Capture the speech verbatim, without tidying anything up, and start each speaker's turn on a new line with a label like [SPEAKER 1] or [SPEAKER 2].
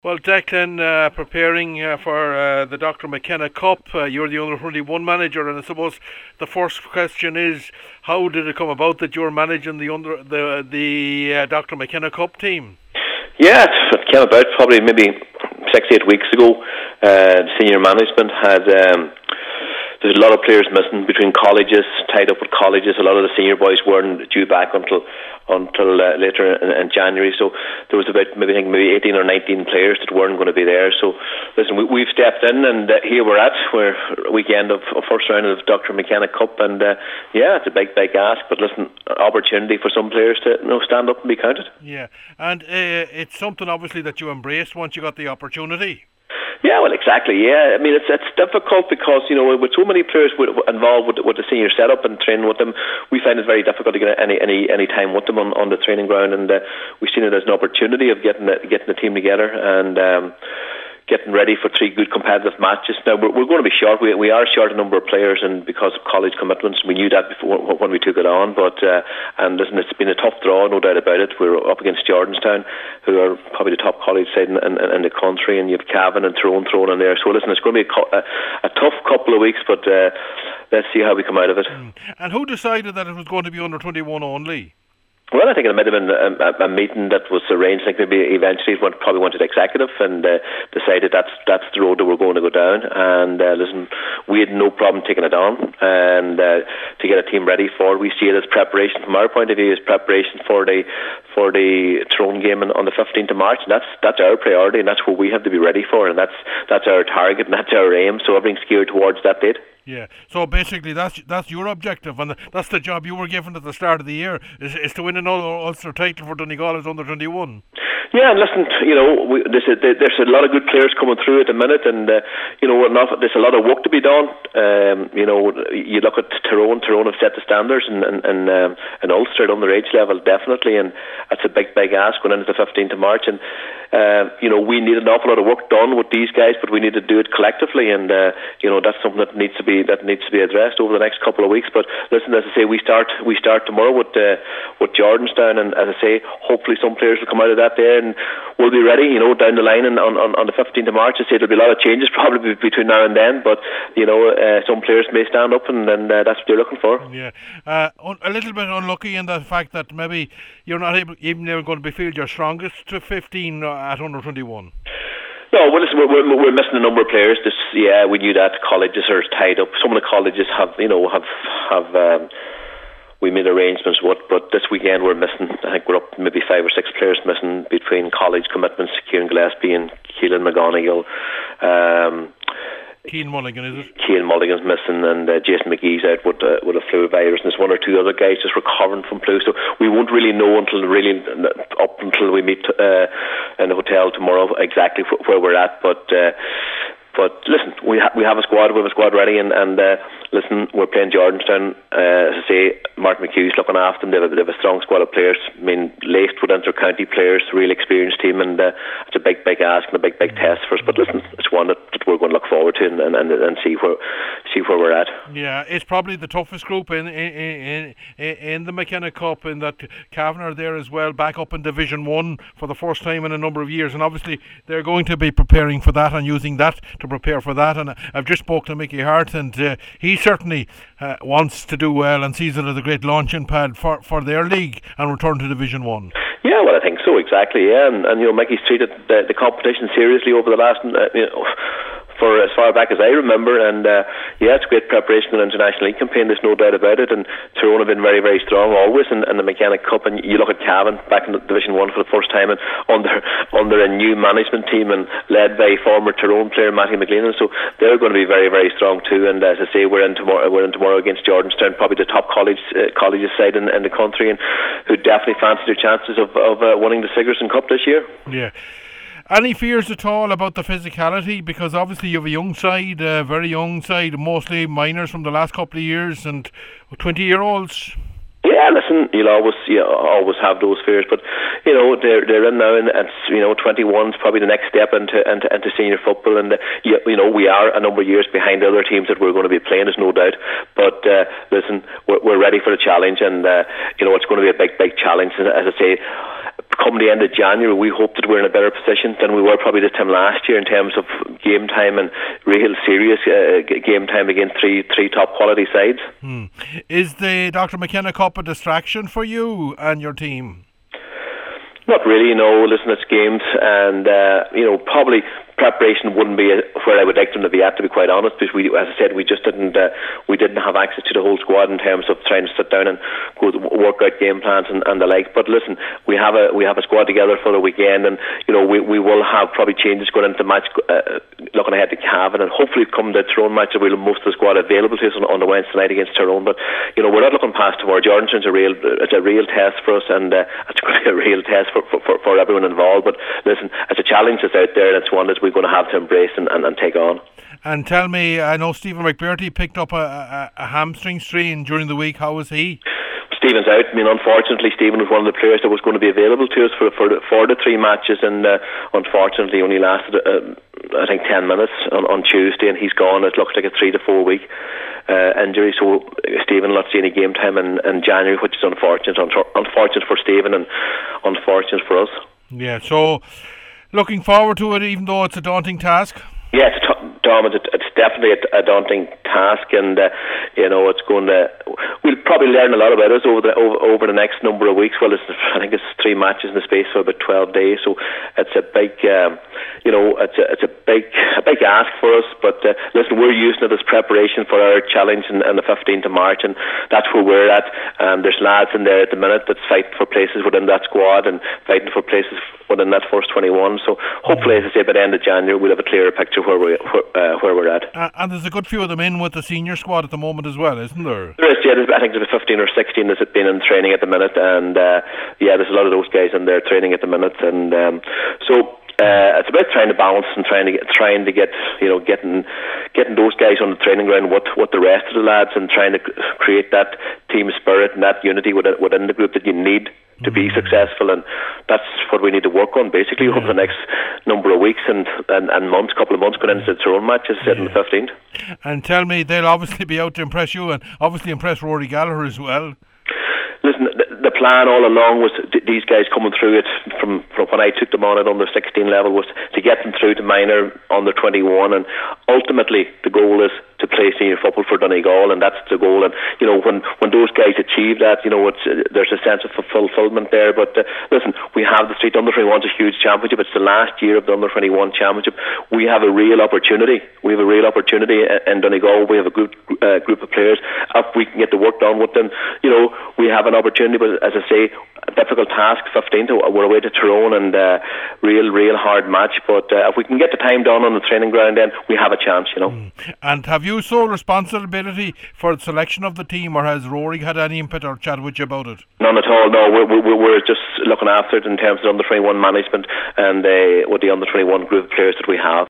[SPEAKER 1] Well, Declan, uh, preparing uh, for uh, the Doctor McKenna Cup, uh, you're the under twenty-one manager, and I suppose the first question is, how did it come about that you're managing the under the the uh, Doctor McKenna Cup team?
[SPEAKER 2] Yeah, it came about probably maybe six, eight weeks ago. Uh, senior management had um, there's a lot of players missing between colleges, tied up with colleges. A lot of the senior boys weren't due back until until uh, later in, in January. So there was about maybe I think maybe eighteen or nineteen players that weren't going to be there. So listen, we, we've stepped in, and uh, here we're at. We're weekend of, of first round of Doctor McKenna Cup, and uh, yeah, it's a big, big ask. But listen, opportunity for some players to you know stand up and be counted.
[SPEAKER 1] Yeah, and uh, it's something obviously that you embraced once you got the opportunity.
[SPEAKER 2] Yeah, well, exactly. Yeah, I mean, it's it's difficult because you know with so many players with, involved with, with the senior setup and training with them, we find it very difficult to get any any, any time with them on, on the training ground, and uh, we've seen it as an opportunity of getting the, getting the team together and um, getting ready for three good competitive matches. Now we're, we're going to be short. We we are short a number of players, and because of college commitments, we knew that before when we took it on. But uh, and listen, it's been a tough draw, no doubt about it. We're up against Jordanstown, who are probably the top college side in, in, in the country, and you have Cavan and Tyrone thrown in there. So listen, it's going to be a, a, a tough couple of weeks, but uh, let's see how we come out of it.
[SPEAKER 1] Mm. And who decided that it was going to be under twenty-one only?
[SPEAKER 2] Well, I think it might have been a, a meeting that was arranged. I think maybe eventually it went, probably went to the executive and uh, decided that's that's the road that we're going to go down. And uh, listen, we had no problem taking it on and uh, to get a team ready for it. We see it as preparation from our point of view, as preparation for the for the Tyrone game on the fifteenth of March. And that's that's our priority, and that's what we have to be ready for, and that's that's our target, and that's our aim. So everything's geared towards that date.
[SPEAKER 1] Yeah, so basically that's that's your objective, and that's the job you were given at the start of the year, is, is to win an Ulster title for Donegal as under twenty-one.
[SPEAKER 2] Yeah, and listen, you know, we, there's, a, there's a lot of good players coming through at the minute, and uh, you know, we're not, there's a lot of work to be done. Um, you know, you look at Tyrone, Tyrone have set the standards, and and, and um, an Ulster at underage level definitely, and that's a big, big ask going into the fifteenth of March. And uh, you know, we need an awful lot of work done with these guys, but we need to do it collectively, and uh, you know, that's something that needs to be that needs to be addressed over the next couple of weeks. But listen, as I say, we start we start tomorrow with uh, with Jordanstown, and as I say, hopefully some players will come out of that there, and we'll be ready, you know, down the line and on, on, on the fifteenth of March. I say there'll be a lot of changes probably between now and then, but you know, uh, some players may stand up, and, and uh, that's what they're looking for.
[SPEAKER 1] Yeah, uh, a little bit unlucky in the fact that maybe you're not able, even never going to be feel your strongest to fifteen at under twenty-one.
[SPEAKER 2] No, well, listen, we're, we're, we're missing a number of players. This, yeah, we knew that colleges are tied up. Some of the colleges have, you know, have have. Um, we made arrangements with, but this weekend we're missing, I think we're up maybe five or six players missing between college commitments, Kieran Gillespie and Keelan McGonigal. Um,
[SPEAKER 1] Keane Mulligan, is it?
[SPEAKER 2] Keane Mulligan's missing, and uh, Jason McGee's out with uh, with a flu virus, and there's one or two other guys just recovering from flu. So we won't really know until really up until we meet uh, in the hotel tomorrow exactly wh- where we're at. But uh, but listen, we ha- we have a squad, we have a squad ready, and and uh, listen, we're playing Jordanstown. Uh, as I say, Martin McHugh's looking after them. They have, a, they have a strong squad of players. I mean, laced with inter-county players, real experienced team, and uh, it's a big, big ask and a big, big test for us. But listen, it's one that, that we're going to look forward to and, and, and see where see where we're at.
[SPEAKER 1] Yeah, it's probably the toughest group in in in, in the McKenna Cup, in that Cavan are there as well, back up in Division One for the first time in a number of years, and obviously they're going to be preparing for that and using that to prepare for that. And I've just spoke to Mickey Hart, and uh, he certainly uh, wants to do well and sees it as a great launching pad for, for their league and return to Division One.
[SPEAKER 2] Yeah, well, I think so, exactly. Yeah, and, and you know, Mickey's treated the, the competition seriously over the last, uh, you know, for as far back as I remember, and uh, yeah, it's great preparation for the International League campaign, there's no doubt about it, and Tyrone have been very, very strong always in, in the McKenna Cup, and you look at Cavan back in Division one for the first time, and under under a new management team and led by former Tyrone player Matthew McLean, so they're going to be very, very strong too. And as I say, we're in tomorrow we're in tomorrow against Jordanstown, probably the top college uh, colleges side in, in the country, and who definitely fancy their chances of, of uh, winning the Sigerson Cup this year.
[SPEAKER 1] Yeah. Any fears at all about the physicality? Because obviously you have a young side, a very young side, mostly minors from the last couple of years, and twenty-year-olds.
[SPEAKER 2] Yeah, listen, you'll always you always have those fears, but you know they're they're in now, and it's you know twenty-one's probably the next step into into, into senior football, and uh, you, you know we are a number of years behind other teams that we're going to be playing, there's no doubt. But uh, listen, we're, we're ready for the challenge, and uh, you know it's going to be a big big challenge, and as I say, come the end of January, we hope that we're in a better position than we were probably this time last year in terms of game time and real serious uh, game time against three three top quality sides.
[SPEAKER 1] Hmm. Is the Doctor McKenna Cup a distraction for you and your team?
[SPEAKER 2] Not really, no. Listen, it's games, and uh, you know, probably preparation wouldn't be where I would like them to be at, to be quite honest, because we, as I said, we just didn't uh, we didn't have access to the whole squad in terms of trying to sit down and go work out game plans and, and the like. But listen, we have a we have a squad together for the weekend, and you know, we, we will have probably changes going into the match, uh, looking ahead to Cavan, and hopefully come the Tyrone match, we'll have most of the squad available to us on, on the Wednesday night against Tyrone. But you know, we're not looking past tomorrow. Jordanstown's a real it's a real test for us, and uh, it's going to be a real test for, for, for, for everyone involved. But listen, it's a challenge that's out there, and it's one that we're going to have to embrace and, and, and take on.
[SPEAKER 1] And tell me, I know Stephen McBearty picked up a, a, a hamstring strain during the week. How was he?
[SPEAKER 2] Stephen's out. I mean, unfortunately, Stephen was one of the players that was going to be available to us for for the, for the three matches, and uh, unfortunately only lasted, uh, I think, ten minutes on, on Tuesday, and he's gone. It looks like a three to four week uh, injury, so Stephen will not see any game time in, in January, which is unfortunate. Unfortunate for Stephen and unfortunate for us.
[SPEAKER 1] Yeah, so looking forward to it, even though it's a daunting task.
[SPEAKER 2] Yeah, it's, Tom, it's, it's definitely a, a daunting task, and uh, you know, it's going to. We'll probably learn a lot about us over the over, over the next number of weeks. Well, it's, I think it's three matches in the space of about twelve days, so it's a big, um, you know, it's a it's a big a big ask for us. But uh, listen, we're using it as preparation for our challenge on, on the fifteenth of March, and that's where we're at. Um, there's lads in there at the minute that's fighting for places within that squad and fighting for places within that first twenty-one. So hopefully, as I say, by the end of January, we'll have a clearer picture where we where, uh, where we're at.
[SPEAKER 1] Uh, and there's a good few of them in with the senior squad at the moment as well, isn't there?
[SPEAKER 2] There is, yeah. There's, I think there's fifteen or sixteen that's been in training at the minute, and uh, yeah, there's a lot of those guys in there training at the minute, and um, so. Uh, it's about trying to balance and trying to get, trying to get, you know, getting, getting those guys on the training ground with, with the rest of the lads, and trying to create that team spirit and that unity within, within the group that you need to be mm-hmm. successful, and that's what we need to work on basically yeah. over the next number of weeks and, and, and months, couple of months going into its own match, as I said, yeah. on the fifteenth.
[SPEAKER 1] And tell me, they'll obviously be out to impress you and obviously impress Rory Gallagher as well.
[SPEAKER 2] Listen, the, the plan all along was th- these guys coming through it from, from when I took them on at under sixteen level was to get them through to minor under twenty-one, and ultimately the goal is to play senior football for Donegal, and that's the goal. And you know, when, when those guys achieve that, you know, it's, uh, there's a sense of fulfilment there. But uh, listen, we have the Street Under twenty-one, it's a huge championship. It's the last year of the Under twenty-one championship. We have a real opportunity. We have a real opportunity in Donegal. We have a good uh, group of players. If we can get the work done with them, you know, we have an opportunity. But as I say, a difficult task. fifteenth, we're away to Tyrone, and uh, real, real hard match. But uh, if we can get the time done on the training ground, then we have a chance, you know.
[SPEAKER 1] Mm. And have you sole responsibility for the selection of the team, or has Rory had any input or chat with you about it?
[SPEAKER 2] None at all. No, we're, we're, we're just looking after it in terms of under twenty-one management and uh, with the under twenty-one group of players that we have.